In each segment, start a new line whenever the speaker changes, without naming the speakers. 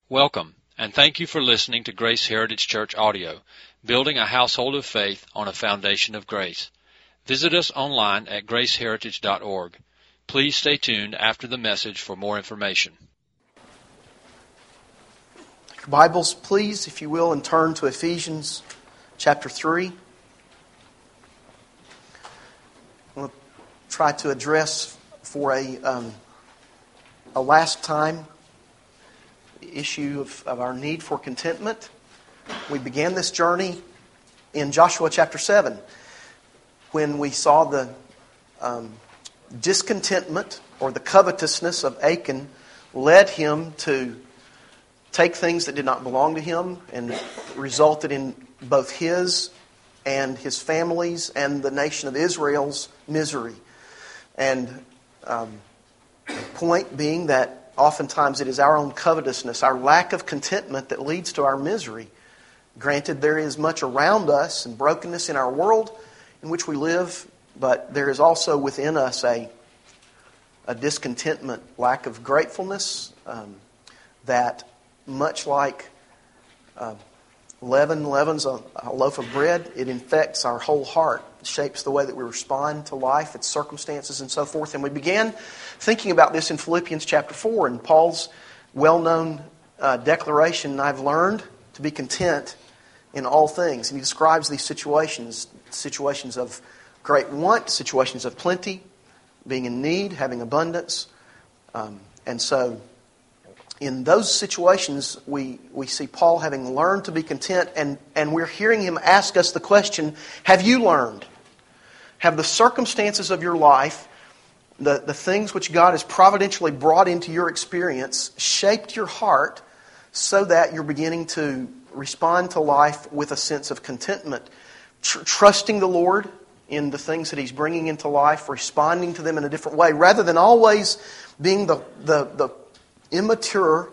Welcome, and thank you for listening to Grace Heritage Church audio, building a household of faith on a foundation of grace. Visit us online at graceheritage.org. Please stay tuned after the message for more information.
Your Bibles, please, if you will, and turn to Ephesians chapter 3. I'm going to try to address for a last time the issue of our need for contentment. We began this journey in Joshua chapter 7 when we saw the discontentment or the covetousness of Achan led him to take things that did not belong to him and resulted in both his and his family's and the nation of Israel's misery. And the point being that oftentimes it is our own covetousness, our lack of contentment that leads to our misery. Granted, there is much around us and brokenness in our world in which we live, but there is also within us a discontentment, lack of gratefulness, that much like leaven leavens a loaf of bread, it infects our whole heart, shapes the way that we respond to life, its circumstances, and so forth. And we began thinking about this in Philippians chapter 4, and Paul's well-known declaration, "I've learned to be content in all things." And he describes these situations of great want, situations of plenty, being in need, having abundance. And so in those situations, we see Paul having learned to be content, and we're hearing him ask us the question, have you learned? Have the circumstances of your life, the things which God has providentially brought into your experience, shaped your heart so that you're beginning to respond to life with a sense of contentment, trusting the Lord in the things that He's bringing into life, responding to them in a different way, rather than always being the immature,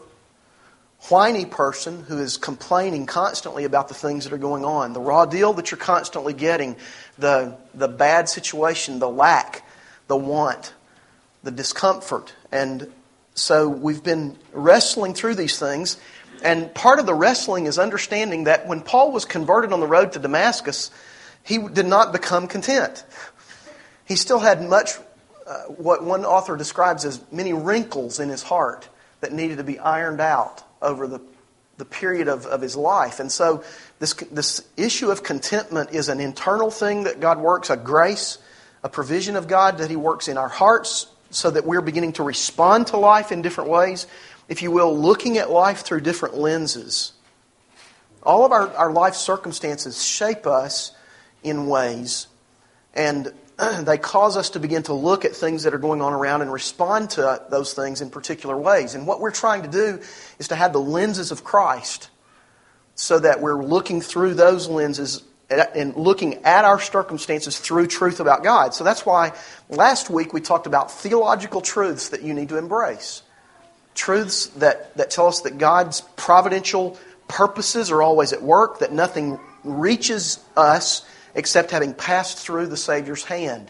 whiny person who is complaining constantly about the things that are going on, the raw deal that you're constantly getting, the bad situation, the lack, the want, the discomfort. And so we've been wrestling through these things, and part of the wrestling is understanding that when Paul was converted on the road to Damascus, he did not become content. He still had much, what one author describes as many wrinkles in his heart that needed to be ironed out over the period of his life. And so this issue of contentment is an internal thing that God works, a grace, a provision of God that He works in our hearts so that we're beginning to respond to life in different ways. If you will, looking at life through different lenses. All of our life circumstances shape us in ways, and they cause us to begin to look at things that are going on around and respond to those things in particular ways. And what we're trying to do is to have the lenses of Christ so that we're looking through those lenses and looking at our circumstances through truth about God. So that's why last week we talked about theological truths that you need to embrace. Truths that tell us that God's providential purposes are always at work, that nothing reaches us except having passed through the Savior's hand.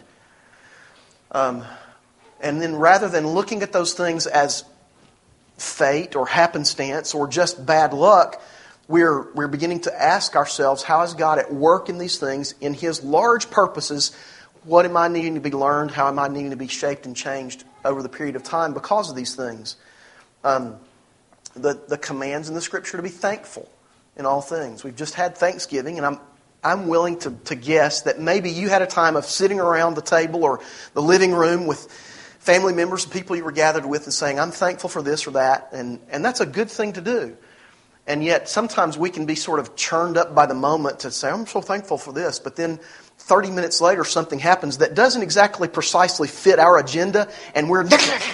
And then rather than looking at those things as fate or happenstance or just bad luck, we're beginning to ask ourselves, how is God at work in these things, in His large purposes? What am I needing to be learned? How am I needing to be shaped and changed over the period of time because of these things? The commands in the Scripture to be thankful in all things. We've just had Thanksgiving, and I'm willing to guess that maybe you had a time of sitting around the table or the living room with family members and people you were gathered with and saying, I'm thankful for this or that. And that's a good thing to do. And yet sometimes we can be sort of churned up by the moment to say, I'm so thankful for this. But then 30 minutes later something happens that doesn't exactly precisely fit our agenda, and we're,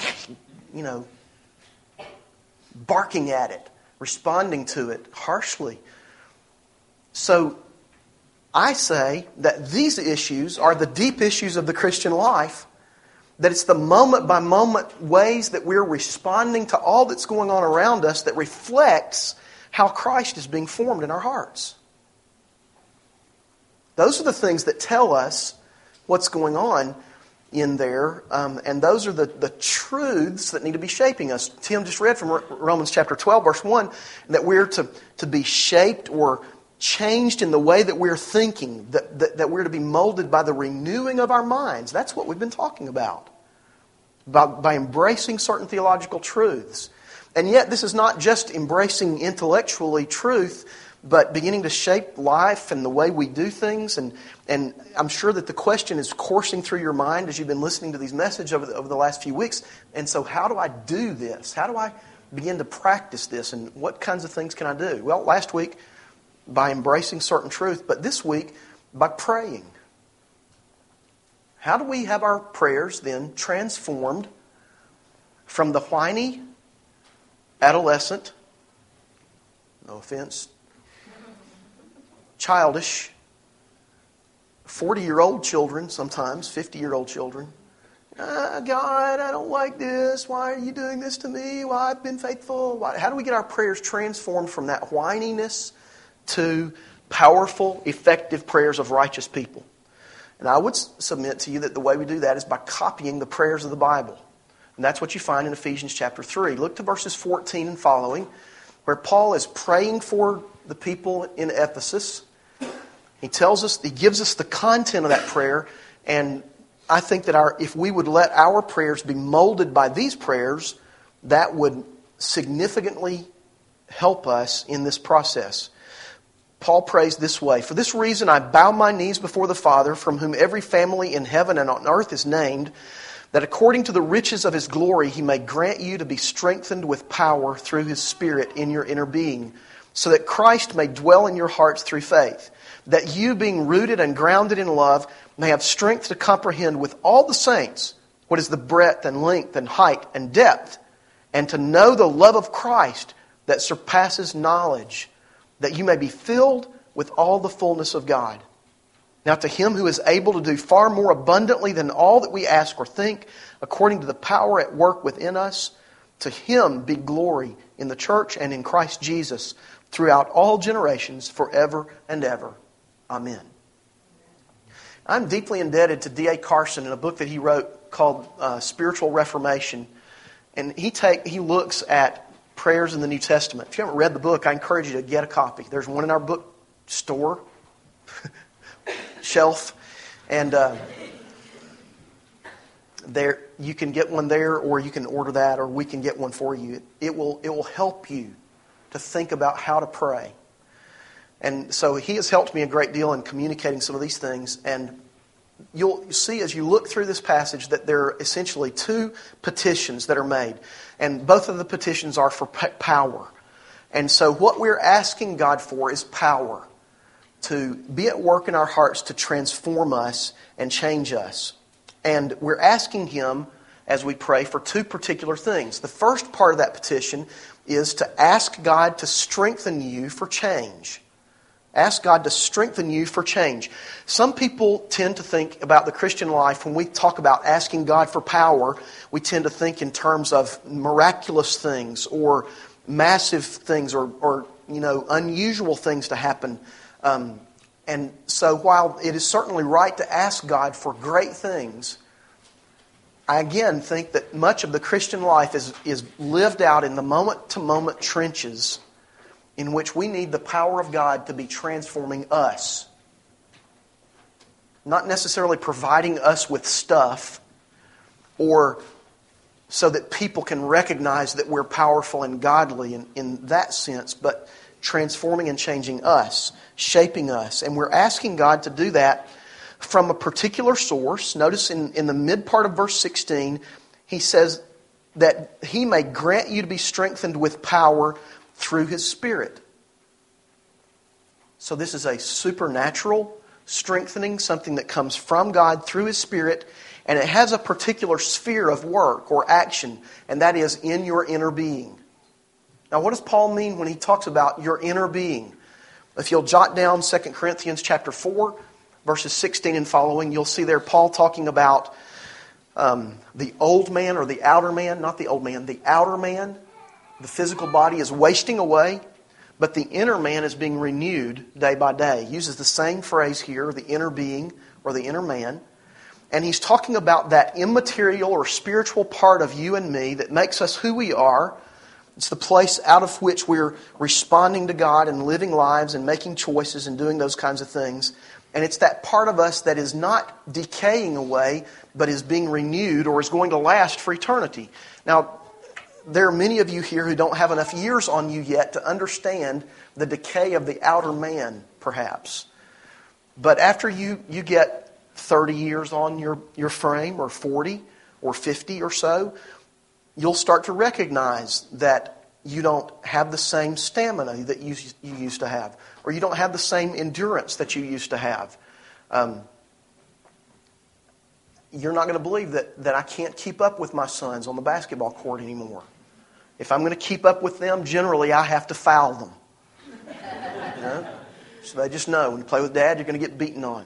barking at it, responding to it harshly. So I say that these issues are the deep issues of the Christian life, that it's the moment-by-moment ways that we're responding to all that's going on around us that reflects how Christ is being formed in our hearts. Those are the things that tell us what's going on. in there, and those are the truths that need to be shaping us. Tim just read from Romans chapter 12, verse 1, that we're to be shaped or changed in the way that we're thinking, that we're to be molded by the renewing of our minds. That's what we've been talking about. By embracing certain theological truths. And yet this is not just embracing intellectually truth, but beginning to shape life and the way we do things. And I'm sure that the question is coursing through your mind as you've been listening to these messages over the last few weeks. And so how do I do this? How do I begin to practice this? And what kinds of things can I do? Well, last week, by embracing certain truth. But this week, by praying. How do we have our prayers then transformed from the whiny adolescent, no offense, childish, 40-year-old children sometimes, 50-year-old children. God, I don't like this. Why are you doing this to me? Why I've been faithful? How do we get our prayers transformed from that whininess to powerful, effective prayers of righteous people? And I would submit to you that the way we do that is by copying the prayers of the Bible. And that's what you find in Ephesians chapter 3. Look to verses 14 and following, where Paul is praying for the people in Ephesus. He gives us the content of that prayer, and I think that if we would let our prayers be molded by these prayers, that would significantly help us in this process. Paul prays this way: "For this reason I bow my knees before the Father, from whom every family in heaven and on earth is named, that according to the riches of His glory He may grant you to be strengthened with power through His Spirit in your inner being, so that Christ may dwell in your hearts through faith, that you, being rooted and grounded in love, may have strength to comprehend with all the saints what is the breadth and length and height and depth, and to know the love of Christ that surpasses knowledge, that you may be filled with all the fullness of God. Now to Him who is able to do far more abundantly than all that we ask or think, according to the power at work within us, to Him be glory in the church and in Christ Jesus throughout all generations, forever and ever. Amen." I'm deeply indebted to D.A. Carson in a book that he wrote called Spiritual Reformation. And he looks at prayers in the New Testament. If you haven't read the book, I encourage you to get a copy. There's one in our bookstore shelf, and there you can get one there, or you can order that, or we can get one for you. It will help you to think about how to pray. And so he has helped me a great deal in communicating some of these things. And you'll see as you look through this passage that there are essentially two petitions that are made. And both of the petitions are for power. And so what we're asking God for is power to be at work in our hearts to transform us and change us. And we're asking Him, as we pray, for two particular things. The first part of that petition is to ask God to strengthen you for change. Ask God to strengthen you for change. Some people tend to think about the Christian life, when we talk about asking God for power, we tend to think in terms of miraculous things or massive things or unusual things to happen. And so while it is certainly right to ask God for great things, I again think that much of the Christian life is lived out in the moment-to-moment trenches in which we need the power of God to be transforming us. Not necessarily providing us with stuff or so that people can recognize that we're powerful and godly in that sense, but transforming and changing us, shaping us. And we're asking God to do that from a particular source. Notice in the mid part of verse 16, he says that He may grant you to be strengthened with power through His Spirit. So this is a supernatural strengthening, something that comes from God through His Spirit, and it has a particular sphere of work or action, and that is in your inner being. Now, what does Paul mean when he talks about your inner being? If you'll jot down 2 Corinthians chapter 4, verses 16 and following, you'll see there Paul talking about the old man or the outer man, not the old man, the outer man. The physical body is wasting away, but the inner man is being renewed day by day. He uses the same phrase here, the inner being or the inner man. And he's talking about that immaterial or spiritual part of you and me that makes us who we are. It's the place out of which we're responding to God and living lives and making choices and doing those kinds of things. And it's that part of us that is not decaying away, but is being renewed or is going to last for eternity. Now, there are many of you here who don't have enough years on you yet to understand the decay of the outer man, perhaps. But after you get 30 years on your frame, or 40, or 50 or so, you'll start to recognize that you don't have the same stamina that you used to have, or you don't have the same endurance that you used to have. You're not going to believe that I can't keep up with my sons on the basketball court anymore. If I'm going to keep up with them, generally I have to foul them. You know? So they just know when you play with Dad, you're going to get beaten on.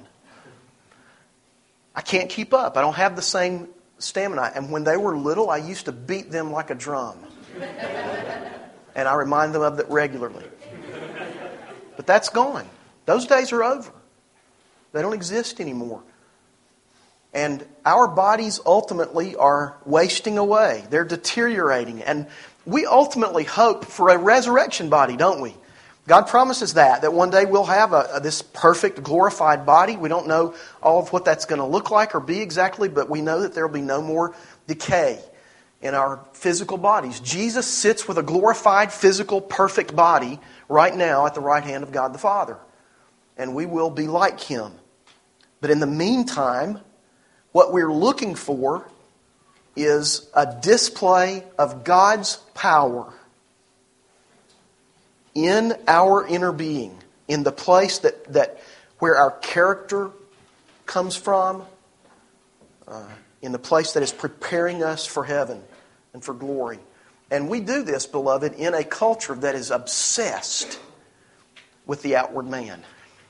I can't keep up. I don't have the same stamina. And when they were little, I used to beat them like a drum. And I remind them of it regularly. But that's gone. Those days are over. They don't exist anymore. And our bodies ultimately are wasting away. They're deteriorating. And we ultimately hope for a resurrection body, don't we? God promises that one day we'll have this perfect, glorified body. We don't know all of what that's going to look like or be exactly, but we know that there will be no more decay in our physical bodies. Jesus sits with a glorified, physical, perfect body right now at the right hand of God the Father. And we will be like Him. But in the meantime, what we're looking for is a display of God's power in our inner being, in the place that where our character comes from, in the place that is preparing us for heaven and for glory. And we do this, beloved, in a culture that is obsessed with the outward man.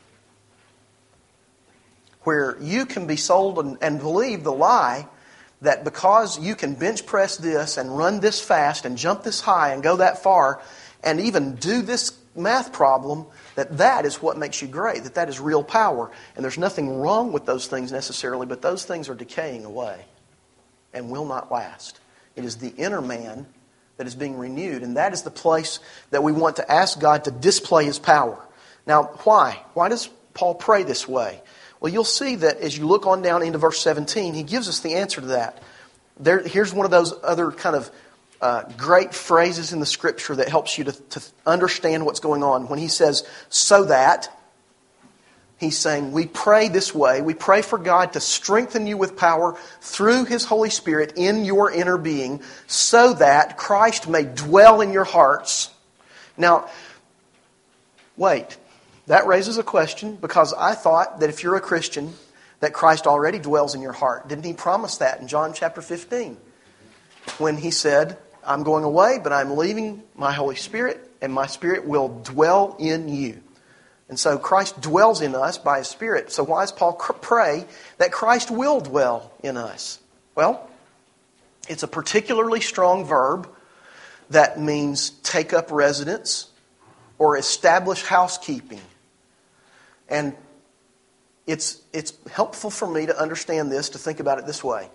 Where you can be sold and believe the lie that because you can bench press this and run this fast and jump this high and go that far and even do this math problem, that is what makes you great, that is real power. And there's nothing wrong with those things necessarily, but those things are decaying away and will not last. It is the inner man that is being renewed, and that is the place that we want to ask God to display His power. Now, why? Why does Paul pray this way? Well, you'll see that as you look on down into verse 17, he gives us the answer to that. Here's one of those other kind of great phrases in the Scripture that helps you to understand what's going on. When he says, so that, he's saying, we pray this way. We pray for God to strengthen you with power through His Holy Spirit in your inner being, so that Christ may dwell in your hearts. Now, wait. That raises a question, because I thought that if you're a Christian, that Christ already dwells in your heart. Didn't He promise that in John chapter 15? When He said, I'm going away, but I'm leaving my Holy Spirit, and my Spirit will dwell in you. And so Christ dwells in us by His Spirit. So why does Paul pray that Christ will dwell in us? Well, it's a particularly strong verb that means take up residence or establish housekeeping. And it's helpful for me to understand this, to think about it this way.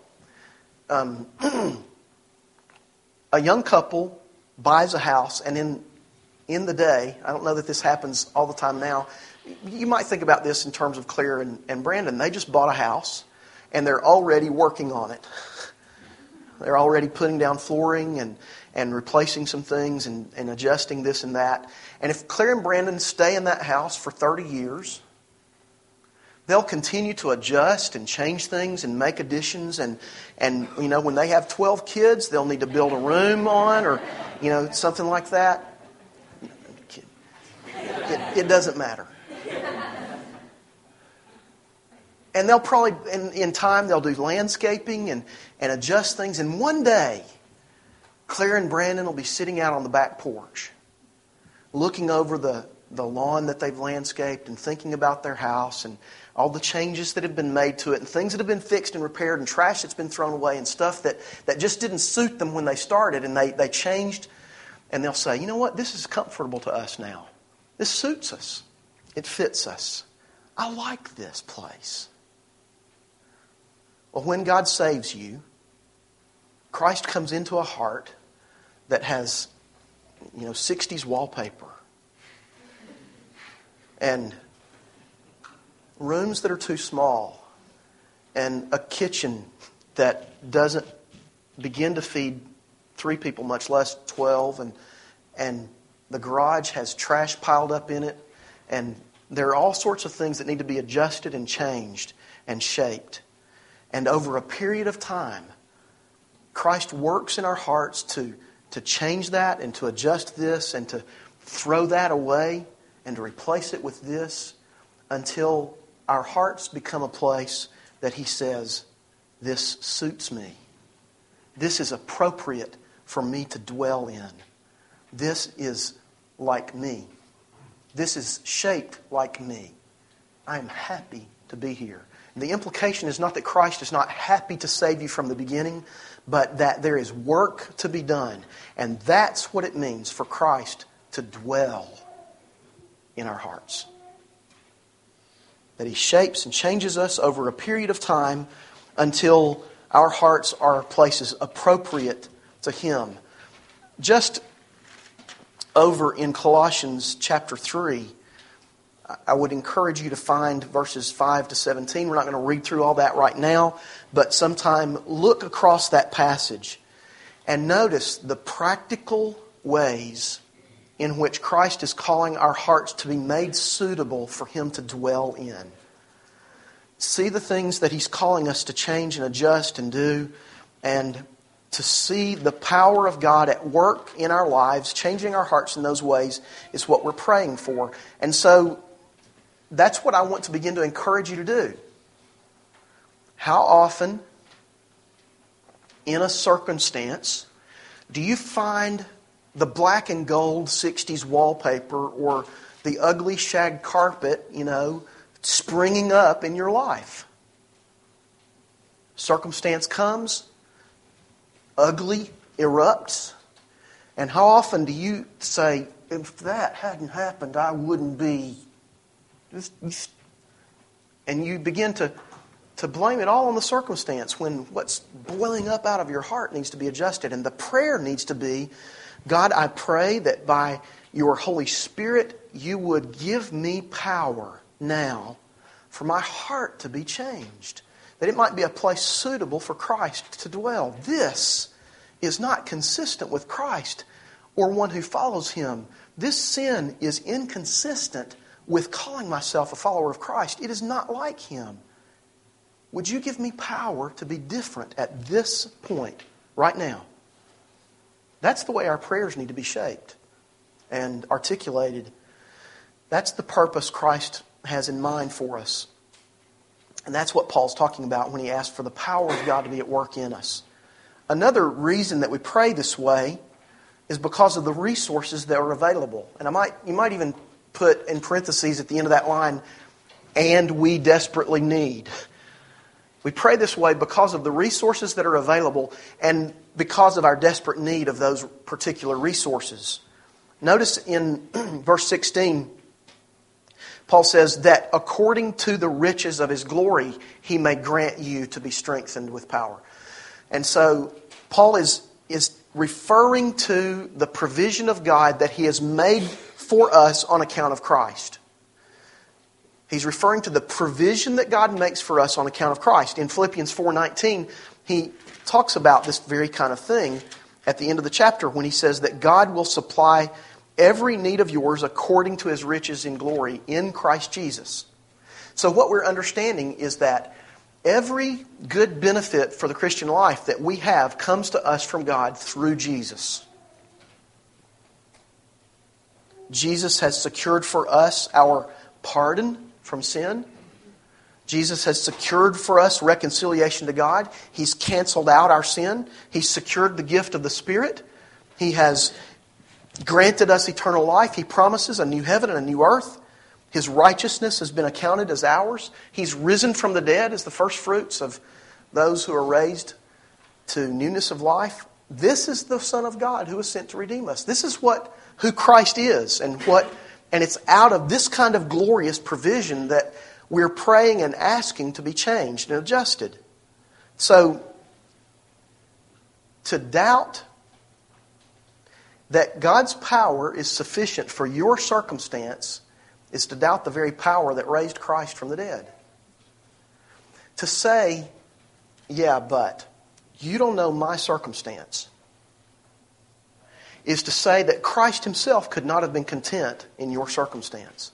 A young couple buys a house, and in the day, I don't know that this happens all the time now, you might think about this in terms of Claire and Brandon. They just bought a house, and they're already working on it. They're already putting down flooring and replacing some things and adjusting this and that. And if Claire and Brandon stay in that house for 30 years, they'll continue to adjust and change things and make additions. And you know, when they have 12 kids, they'll need to build a room on, or you know, something like that. It doesn't matter. And they'll probably, in time, they'll do landscaping and adjust things. And one day, Claire and Brandon will be sitting out on the back porch, looking over the lawn that they've landscaped and thinking about their house and all the changes that have been made to it and things that have been fixed and repaired and trash that's been thrown away and stuff that just didn't suit them when they started, and they changed. And they'll say, you know what, this is comfortable to us now. This suits us. It fits us. I like this place. Well, when God saves you, Christ comes into a heart that has, 60s wallpaper and rooms that are too small and a kitchen that doesn't begin to feed 3 people, much less 12, and the garage has trash piled up in it, and there are all sorts of things that need to be adjusted and changed and shaped. And over a period of time, Christ works in our hearts to change that and to adjust this and to throw that away and to replace it with this until our hearts become a place that He says, this suits me. This is appropriate for me to dwell in. This is like me. This is shaped like me. I am happy to be here. And the implication is not that Christ is not happy to save you from the beginning, but that there is work to be done. And that's what it means for Christ to dwell in our hearts. That He shapes and changes us over a period of time until our hearts are places appropriate to Him. Just over in Colossians chapter 3, I would encourage you to find verses 5 to 17. We're not going to read through all that right now, but sometime look across that passage and notice the practical ways in which Christ is calling our hearts to be made suitable for Him to dwell in. See the things that He's calling us to change and adjust and do, and to see the power of God at work in our lives, changing our hearts in those ways, is what we're praying for. And so that's what I want to begin to encourage you to do. How often in a circumstance do you find the black and gold 60s wallpaper or the ugly shag carpet, springing up in your life? Circumstance comes, ugly erupts, and how often do you say, if that hadn't happened, I wouldn't be... And you begin to blame it all on the circumstance when what's boiling up out of your heart needs to be adjusted. And the prayer needs to be, God, I pray that by your Holy Spirit, you would give me power now for my heart to be changed. That it might be a place suitable for Christ to dwell. This is not consistent with Christ or one who follows Him. This sin is inconsistent with calling myself a follower of Christ. It is not like Him. Would you give me power to be different at this point, right now? That's the way our prayers need to be shaped and articulated. That's the purpose Christ has in mind for us. And that's what Paul's talking about when he asks for the power of God to be at work in us. Another reason that we pray this way is because of the resources that are available. And you might even put in parentheses at the end of that line, and we desperately need. We pray this way because of the resources that are available and because of our desperate need of those particular resources. Notice in verse 16, Paul says that according to the riches of His glory, He may grant you to be strengthened with power. And so Paul is referring to the provision of God that He has made for us on account of Christ. He's referring to the provision that God makes for us on account of Christ. In Philippians 4:19, he talks about this very kind of thing at the end of the chapter when he says that God will supply every need of yours according to His riches in glory in Christ Jesus. So what we're understanding is that every good benefit for the Christian life that we have comes to us from God through Jesus. Jesus has secured for us our pardon from sin. Jesus has secured for us reconciliation to God. He's canceled out our sin. He's secured the gift of the Spirit. He has granted us eternal life. He promises a new heaven and a new earth. His righteousness has been accounted as ours. He's risen from the dead as the first fruits of those who are raised to newness of life. This is the Son of God who was sent to redeem us. This is who Christ is, and it's out of this kind of glorious provision that we're praying and asking to be changed and adjusted. So, to doubt that God's power is sufficient for your circumstance is to doubt the very power that raised Christ from the dead. To say, yeah, but you don't know my circumstance, is to say that Christ Himself could not have been content in your circumstance.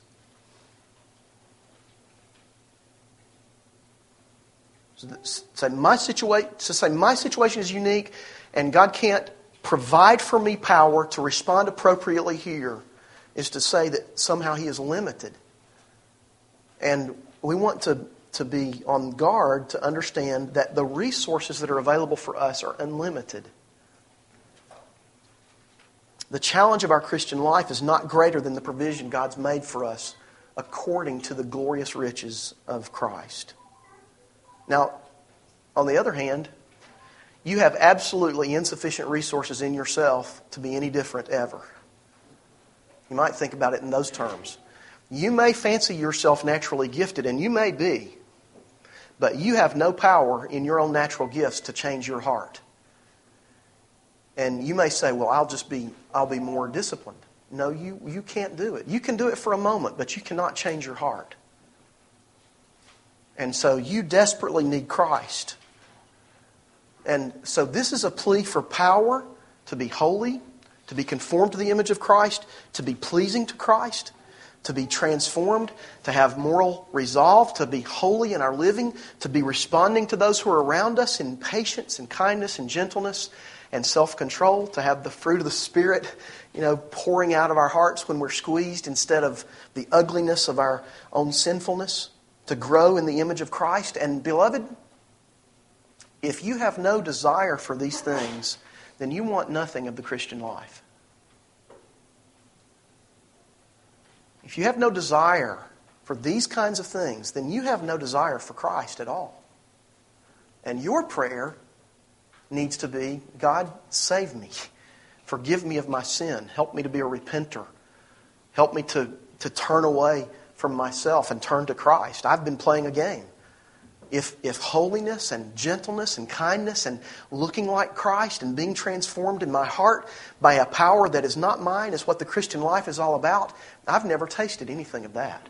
To say my situation is unique and God can't provide for me power to respond appropriately here is to say that somehow He is limited. And we want to be on guard to understand that the resources that are available for us are unlimited. The challenge of our Christian life is not greater than the provision God's made for us according to the glorious riches of Christ. Now, on the other hand, you have absolutely insufficient resources in yourself to be any different ever. You might think about it in those terms. You may fancy yourself naturally gifted, and you may be, but you have no power in your own natural gifts to change your heart. And you may say, well, I'll be more disciplined. No, you can't do it. You can do it for a moment, but you cannot change your heart. And so you desperately need Christ. And so this is a plea for power to be holy, to be conformed to the image of Christ, to be pleasing to Christ, to be transformed, to have moral resolve, to be holy in our living, to be responding to those who are around us in patience and kindness and gentleness and self-control, to have the fruit of the Spirit, pouring out of our hearts when we're squeezed instead of the ugliness of our own sinfulness, to grow in the image of Christ. And beloved, if you have no desire for these things, then you want nothing of the Christian life. If you have no desire for these kinds of things, then you have no desire for Christ at all. And your prayer needs to be, God, save me. Forgive me of my sin. Help me to be a repenter. Help me to turn away from myself and turn to Christ. I've been playing a game. If holiness and gentleness and kindness and looking like Christ and being transformed in my heart by a power that is not mine is what the Christian life is all about, I've never tasted anything of that.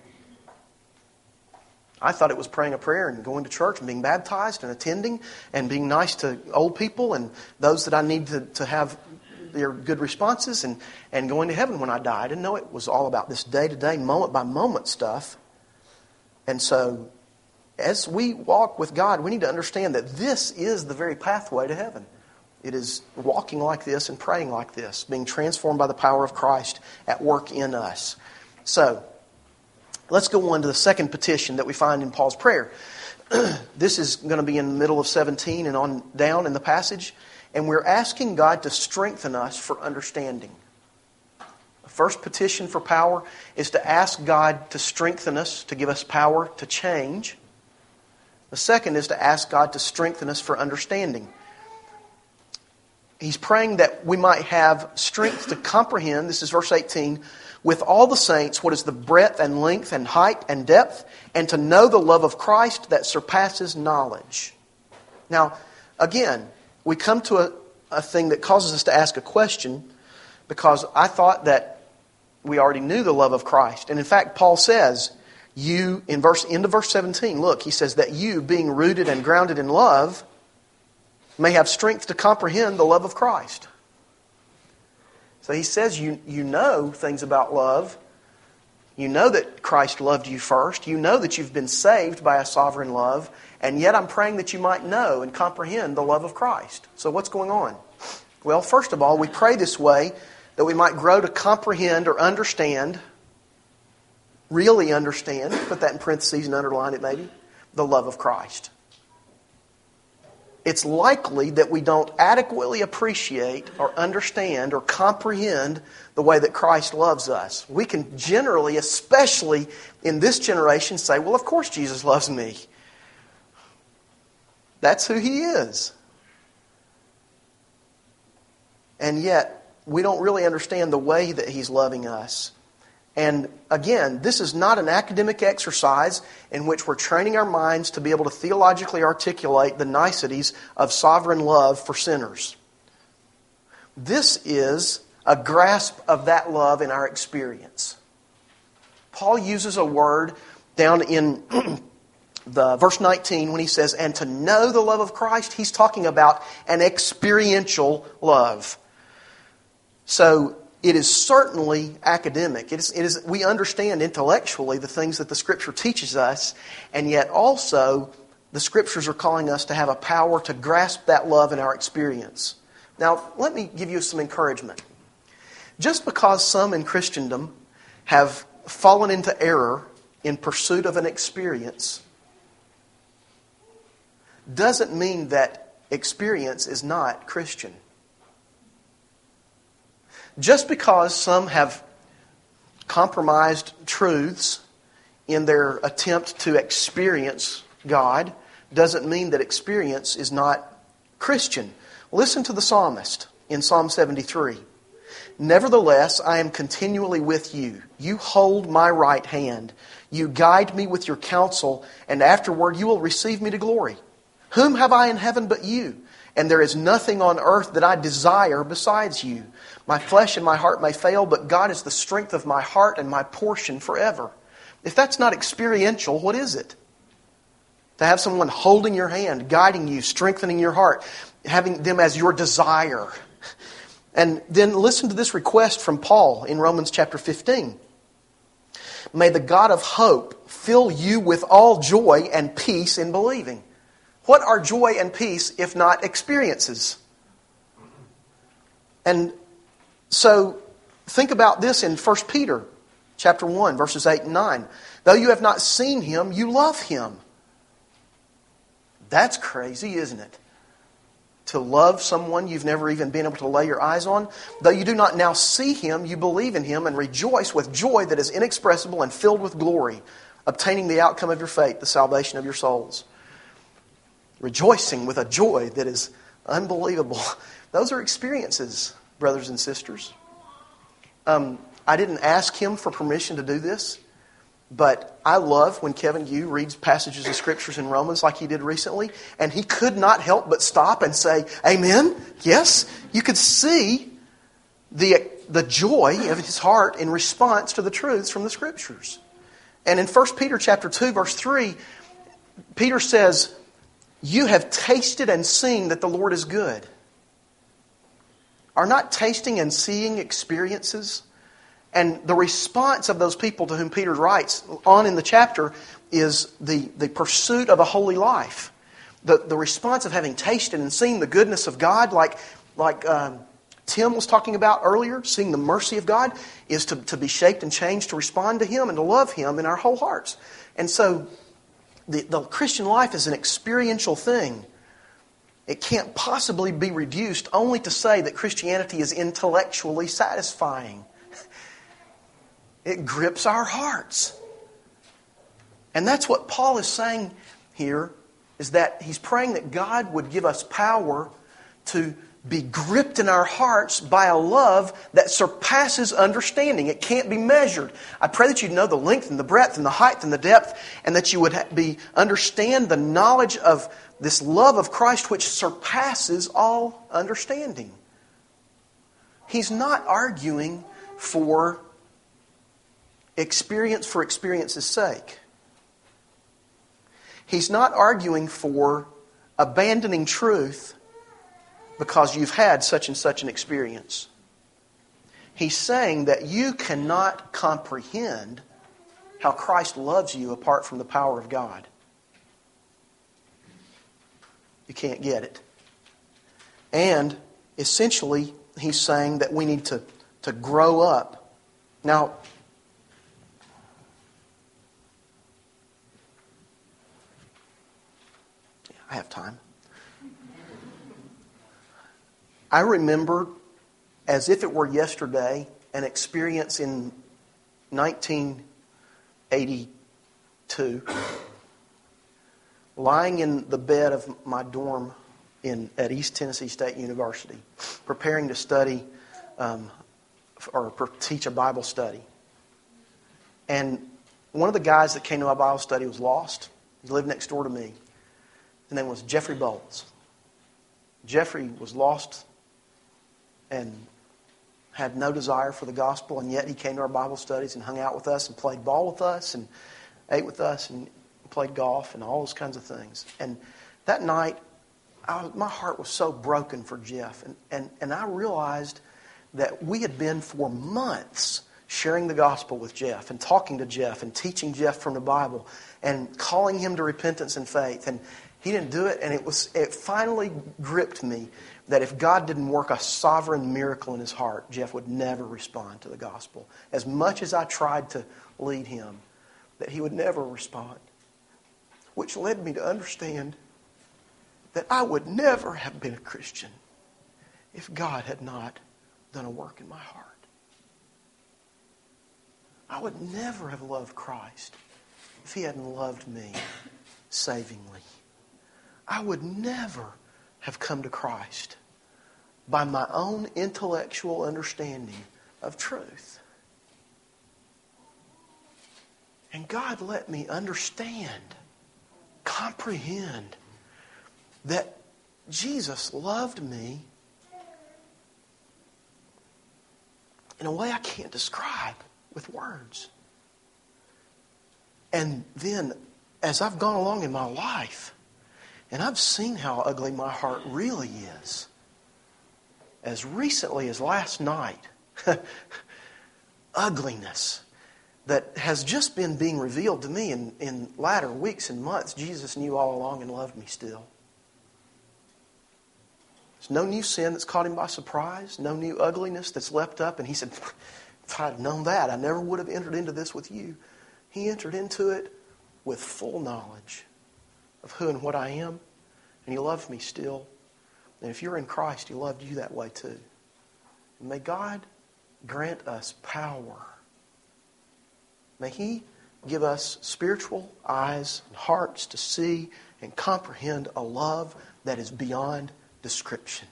I thought it was praying a prayer and going to church and being baptized and attending and being nice to old people and those that I need to have their good responses and going to heaven when I die. I didn't know it was all about this day-to-day, moment-by-moment stuff. And so, as we walk with God, we need to understand that this is the very pathway to heaven. It is walking like this and praying like this, being transformed by the power of Christ at work in us. So, let's go on to the second petition that we find in Paul's prayer. This is going to be in the middle of 17 and on down in the passage. And we're asking God to strengthen us for understanding. The first petition for power is to ask God to strengthen us, to give us power to change. The second is to ask God to strengthen us for understanding. He's praying that we might have strength to comprehend, this is verse 18, with all the saints what is the breadth and length and height and depth, and to know the love of Christ that surpasses knowledge. Now, again, we come to a thing that causes us to ask a question, because I thought that we already knew the love of Christ. And in fact, Paul says, end of verse 17, look, he says that you, being rooted and grounded in love, may have strength to comprehend the love of Christ. So he says you know things about love. You know that Christ loved you first. You know that you've been saved by a sovereign love. And yet I'm praying that you might know and comprehend the love of Christ. So what's going on? Well, first of all, we pray this way that we might grow to comprehend or understand, really understand, put that in parentheses and underline it maybe, the love of Christ. It's likely that we don't adequately appreciate or understand or comprehend the way that Christ loves us. We can generally, especially in this generation, say, well, of course Jesus loves me. That's who He is. And yet, we don't really understand the way that He's loving us. And again, this is not an academic exercise in which we're training our minds to be able to theologically articulate the niceties of sovereign love for sinners. This is a grasp of that love in our experience. Paul uses a word down in the verse 19 when he says, and to know the love of Christ, he's talking about an experiential love. So it is certainly academic. It is, we understand intellectually the things that the Scripture teaches us, and yet also the Scriptures are calling us to have a power to grasp that love in our experience. Now, let me give you some encouragement. Just because some in Christendom have fallen into error in pursuit of an experience doesn't mean that experience is not Christian. Just because some have compromised truths in their attempt to experience God doesn't mean that experience is not Christian. Listen to the psalmist in Psalm 73. Nevertheless, I am continually with you. You hold my right hand. You guide me with your counsel, and afterward you will receive me to glory. Whom have I in heaven but you? And there is nothing on earth that I desire besides you. My flesh and my heart may fail, but God is the strength of my heart and my portion forever. If that's not experiential, what is it? To have someone holding your hand, guiding you, strengthening your heart, having them as your desire. And then listen to this request from Paul in Romans chapter 15. May the God of hope fill you with all joy and peace in believing. What are joy and peace if not experiences? And so think about this in 1 Peter chapter 1, verses 8 and 9. Though you have not seen Him, you love Him. That's crazy, isn't it? To love someone you've never even been able to lay your eyes on. Though you do not now see Him, you believe in Him and rejoice with joy that is inexpressible and filled with glory, obtaining the outcome of your faith, the salvation of your souls. Rejoicing with a joy that is unbelievable. Those are experiences, brothers and sisters. I didn't ask him for permission to do this, but I love when Kevin Yu reads passages of Scriptures in Romans like he did recently, and he could not help but stop and say, Amen, yes. You could see the joy of his heart in response to the truths from the Scriptures. And in 1 Peter chapter 2, verse 3, Peter says, you have tasted and seen that the Lord is good. Are not tasting and seeing experiences? And the response of those people to whom Peter writes on in the chapter is the pursuit of a holy life. The response of having tasted and seen the goodness of God, like Tim was talking about earlier, seeing the mercy of God, is to be shaped and changed to respond to Him and to love Him in our whole hearts. And so the Christian life is an experiential thing. It can't possibly be reduced only to say that Christianity is intellectually satisfying. It grips our hearts. And that's what Paul is saying here, is that he's praying that God would give us power to be gripped in our hearts by a love that surpasses understanding. It can't be measured. I pray that you'd know the length and the breadth and the height and the depth, and that you would understand the knowledge of this love of Christ which surpasses all understanding. He's not arguing for experience's sake. He's not arguing for abandoning truth because you've had such and such an experience. He's saying that you cannot comprehend how Christ loves you apart from the power of God. You can't get it. And essentially, he's saying that we need to grow up. Now, I have time. I remember, as if it were yesterday, an experience in 1982, lying in the bed of my dorm at East Tennessee State University, preparing to study or teach a Bible study. And one of the guys that came to my Bible study was lost. He lived next door to me. His name was Jeffrey Bowles. Jeffrey was lost and had no desire for the gospel, and yet he came to our Bible studies and hung out with us and played ball with us and ate with us and played golf and all those kinds of things. And that night, my heart was so broken for Jeff. And I realized that we had been for months sharing the gospel with Jeff and talking to Jeff and teaching Jeff from the Bible and calling him to repentance and faith. And he didn't do it, and it finally gripped me that if God didn't work a sovereign miracle in his heart, Jeff would never respond to the gospel. As much as I tried to lead him, that he would never respond. Which led me to understand that I would never have been a Christian if God had not done a work in my heart. I would never have loved Christ if he hadn't loved me savingly. I would never have come to Christ by my own intellectual understanding of truth. And God let me understand, comprehend, that Jesus loved me in a way I can't describe with words. And then, as I've gone along in my life, and I've seen how ugly my heart really is, as recently as last night, ugliness that has just been being revealed to me in latter weeks and months. Jesus knew all along and loved me still. There's no new sin that's caught him by surprise, no new ugliness that's leapt up. And he said, if I had known that, I never would have entered into this with you. He entered into it with full knowledge of who and what I am. And he loved me still. And if you're in Christ, he loved you that way too. And may God grant us power. May he give us spiritual eyes and hearts to see and comprehend a love that is beyond description.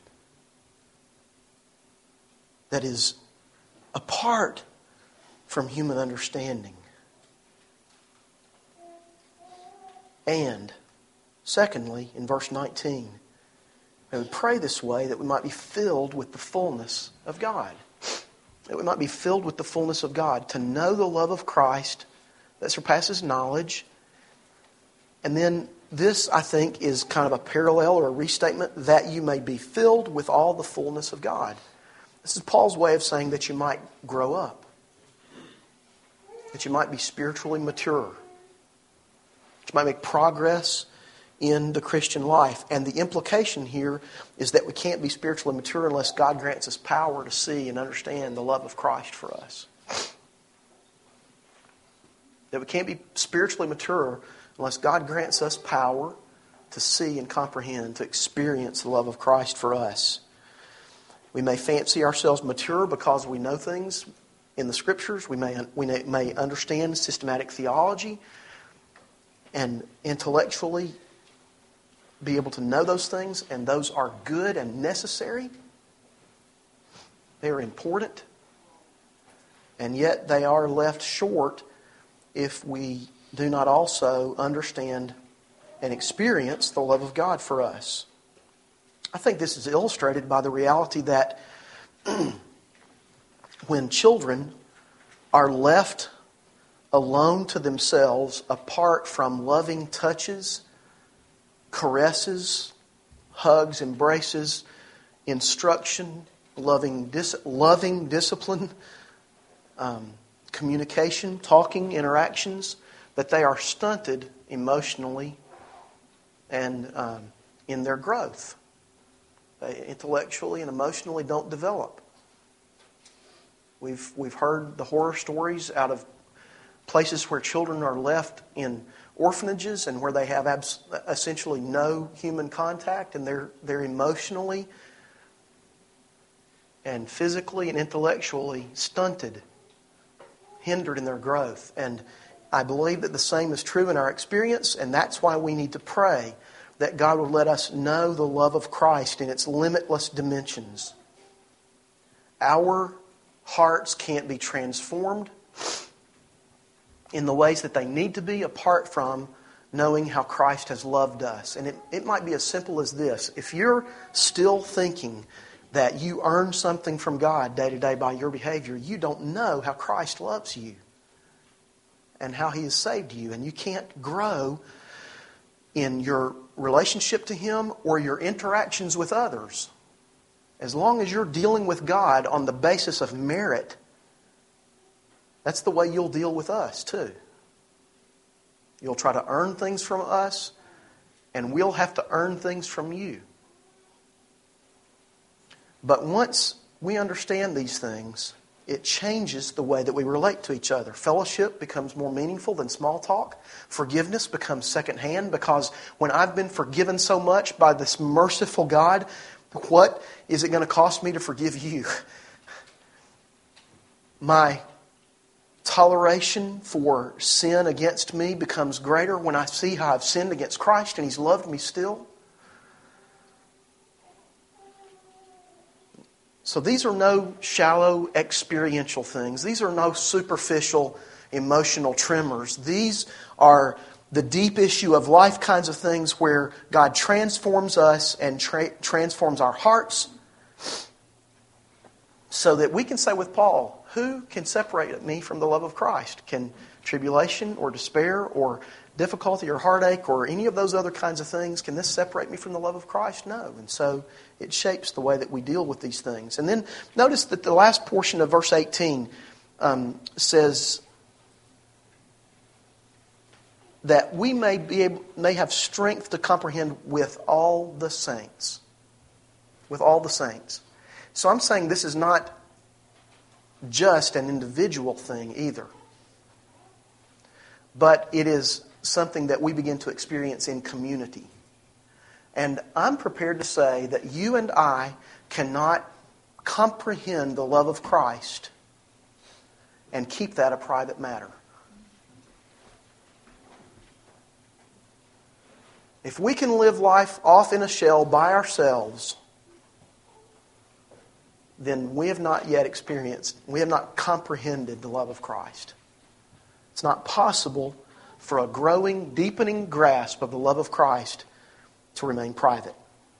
That is apart from human understanding. And secondly, in verse 19, I would pray this way that we might be filled with the fullness of God. That we might be filled with the fullness of God, to know the love of Christ that surpasses knowledge. And then this, I think, is kind of a parallel or a restatement, that you may be filled with all the fullness of God. This is Paul's way of saying that you might grow up, that you might be spiritually mature, that you might make progress in the Christian life. And the implication here is that we can't be spiritually mature unless God grants us power to see and understand the love of Christ for us. That we can't be spiritually mature unless God grants us power to see and comprehend, to experience the love of Christ for us. We may fancy ourselves mature because we know things in the Scriptures. We may understand systematic theology and intellectually be able to know those things, and those are good and necessary. They are important. And yet they are left short if we do not also understand and experience the love of God for us. I think this is illustrated by the reality that when children are left alone to themselves, apart from loving touches, caresses, hugs, embraces, instruction, loving discipline, communication, talking, interactions, that they are stunted emotionally and in their growth. They intellectually and emotionally don't develop. We've heard the horror stories out of places where children are left in orphanages and where they have essentially no human contact, and they're emotionally and physically and intellectually stunted, hindered in their growth. And I believe that the same is true in our experience, and that's why we need to pray that God will let us know the love of Christ in its limitless dimensions. Our hearts can't be transformed in the ways that they need to be apart from knowing how Christ has loved us. And it might be as simple as this. If you're still thinking that you earn something from God day to day by your behavior, you don't know how Christ loves you and how He has saved you. And you can't grow in your relationship to Him or your interactions with others. As long as you're dealing with God on the basis of merit, that's the way you'll deal with us too. You'll try to earn things from us, and we'll have to earn things from you. But once we understand these things, it changes the way that we relate to each other. Fellowship becomes more meaningful than small talk. Forgiveness becomes secondhand, because when I've been forgiven so much by this merciful God, what is it going to cost me to forgive you? My toleration for sin against me becomes greater when I see how I've sinned against Christ and He's loved me still. So these are no shallow experiential things. These are no superficial emotional tremors. These are the deep issue of life kinds of things where God transforms us and transforms our hearts so that we can say with Paul, who can separate me from the love of Christ? Can tribulation or despair or difficulty or heartache or any of those other kinds of things, can this separate me from the love of Christ? No. And so it shapes the way that we deal with these things. And then notice that the last portion of verse 18 says that we may have strength to comprehend with all the saints. With all the saints. So I'm saying this is not just an individual thing either. But it is something that we begin to experience in community. And I'm prepared to say that you and I cannot comprehend the love of Christ and keep that a private matter. If we can live life off in a shell by ourselves, then we have not yet experienced, we have not comprehended the love of Christ. It's not possible for a growing, deepening grasp of the love of Christ to remain private.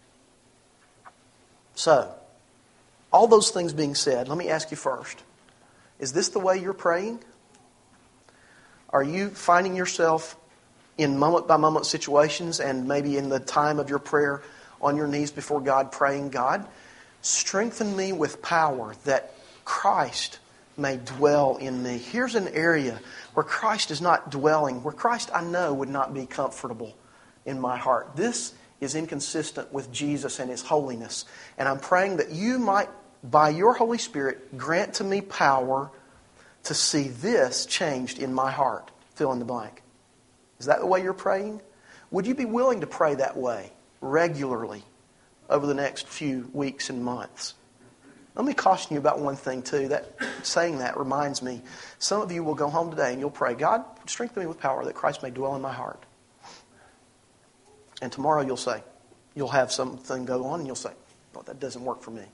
So, all those things being said, let me ask you first, is this the way you're praying? Are you finding yourself in moment-by-moment situations and maybe in the time of your prayer on your knees before God praying, God, strengthen me with power that Christ may dwell in me. Here's an area where Christ is not dwelling, where Christ I know would not be comfortable in my heart. This is inconsistent with Jesus and His holiness. And I'm praying that you might, by your Holy Spirit, grant to me power to see this changed in my heart. Fill in the blank. Is that the way you're praying? Would you be willing to pray that way regularly over the next few weeks and months? Let me caution you about one thing too. That saying that reminds me, some of you will go home today and you'll pray, God, strengthen me with power that Christ may dwell in my heart. And tomorrow you'll say, you'll have something go on and you'll say, well, that doesn't work for me.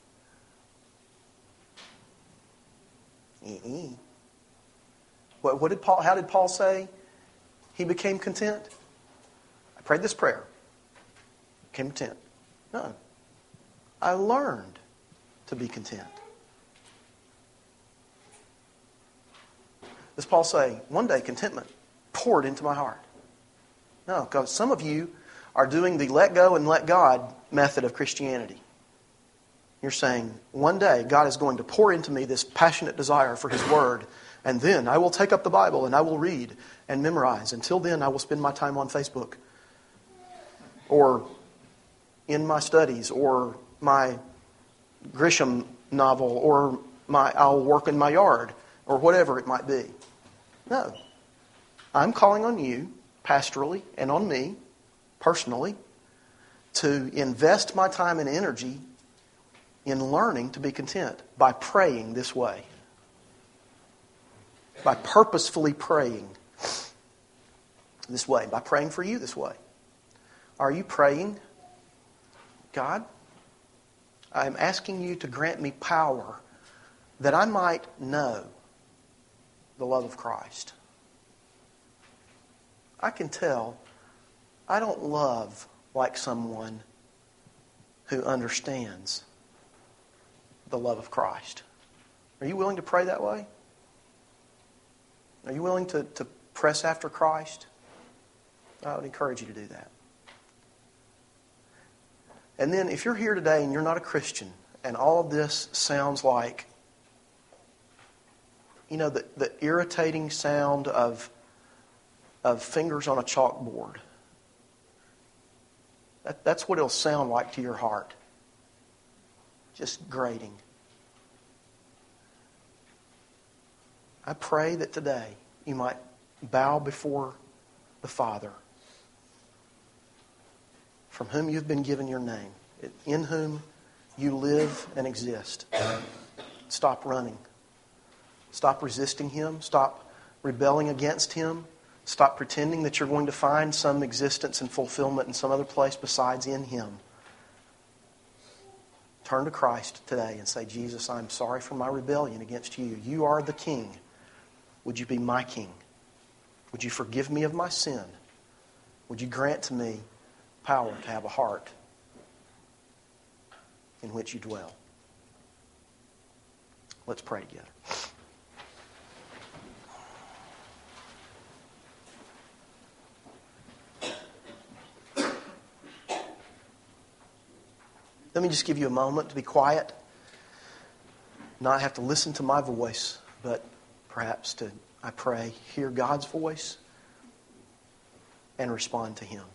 How did Paul say he became content? I prayed this prayer. Became content. No. I learned to be content. Does Paul say, one day contentment poured into my heart? No, because some of you are doing the let go and let God method of Christianity. You're saying, one day God is going to pour into me this passionate desire for His Word, and then I will take up the Bible and I will read and memorize. Until then, I will spend my time on Facebook or in my studies or my Grisham novel or I'll work in my yard or whatever it might be. No. I'm calling on you pastorally and on me personally to invest my time and energy in learning to be content by praying this way. By purposefully praying this way. By praying for you this way. Are you praying, God, I'm asking you to grant me power that I might know the love of Christ. I can tell I don't love like someone who understands the love of Christ. Are you willing to pray that way? Are you willing to press after Christ? I would encourage you to do that. And then if you're here today and you're not a Christian, and all of this sounds like, the irritating sound of fingers on a chalkboard. That's what it'll sound like to your heart. Just grating. I pray that today you might bow before the Father, from whom you've been given your name, in whom you live and exist. Stop running. Stop resisting Him. Stop rebelling against Him. Stop pretending that you're going to find some existence and fulfillment in some other place besides in Him. Turn to Christ today and say, Jesus, I'm sorry for my rebellion against you. You are the King. Would you be my King? Would you forgive me of my sin? Would you grant to me power to have a heart in which you dwell? Let's pray together. Let me just give you a moment to be quiet, not have to listen to my voice, but perhaps to, I pray, hear God's voice and respond to Him.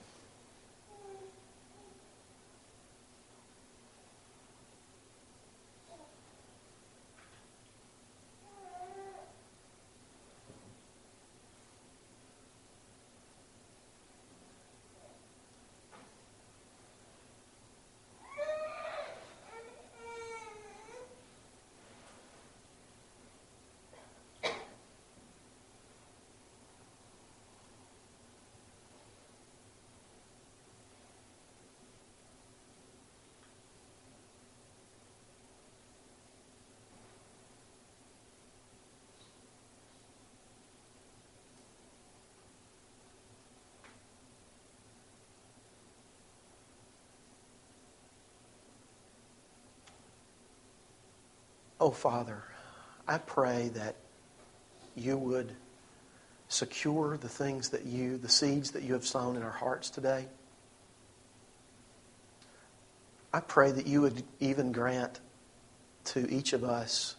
Oh, Father, I pray that you would secure the things that the seeds that you have sown in our hearts today. I pray that you would even grant to each of us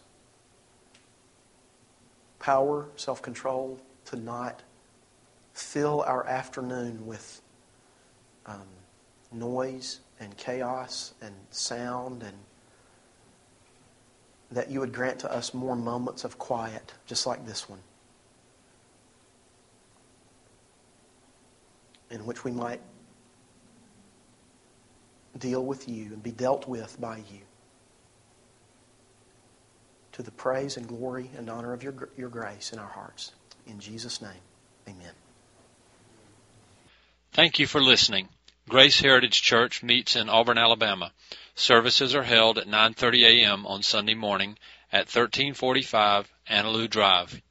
power, self-control, to not fill our afternoon with noise and chaos and sound, and that you would grant to us more moments of quiet, just like this one, in which we might deal with you and be dealt with by you, to the praise and glory and honor of your grace in our hearts. In Jesus' name, amen.
Thank you for listening. Grace Heritage Church meets in Auburn, Alabama. Services are held at 9:30 a.m. on Sunday morning at 1345 Annaloo Drive,